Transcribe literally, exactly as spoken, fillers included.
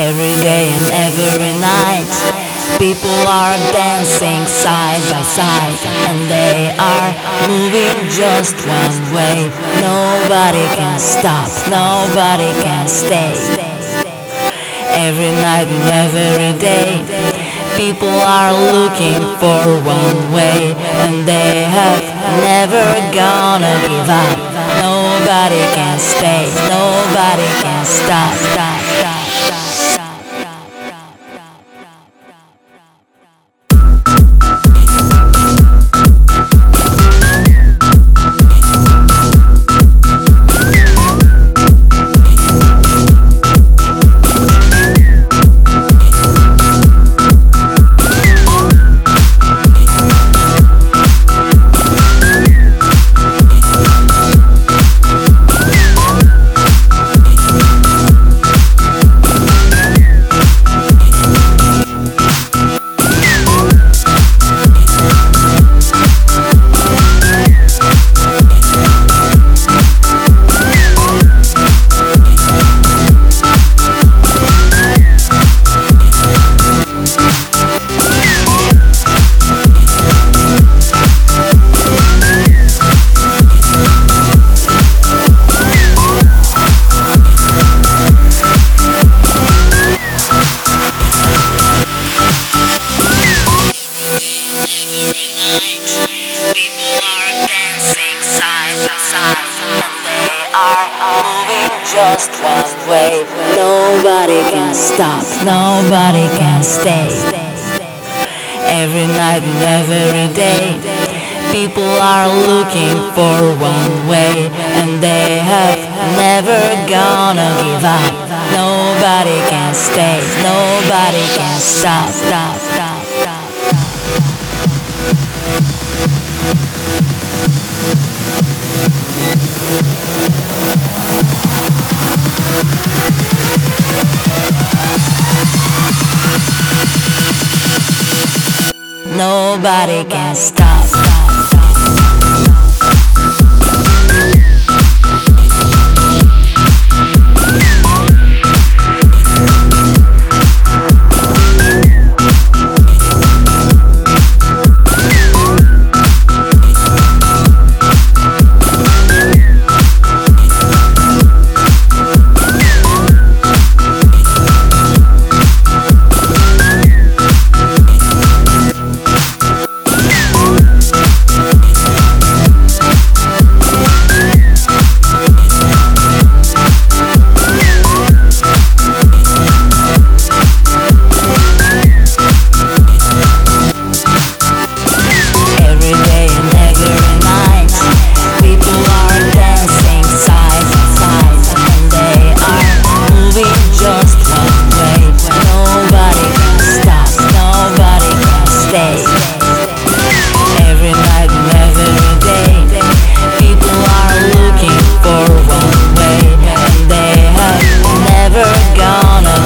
Every day and every night, people are dancing side by side, and they are moving just one way. Nobody can stop, nobody can stay. Every night and every day, people are looking for one way, and they have never gonna give up. Nobody can stay, nobody can stop, stop, stop, stop, stop, stop, stop, just one way. Nobody can stop, nobody can stay. Every night and every day, people are looking for one way, and they have never gonna give up. Nobody can stay, nobody can stop, stop, stop, stop, nobody can stop, stop, stop.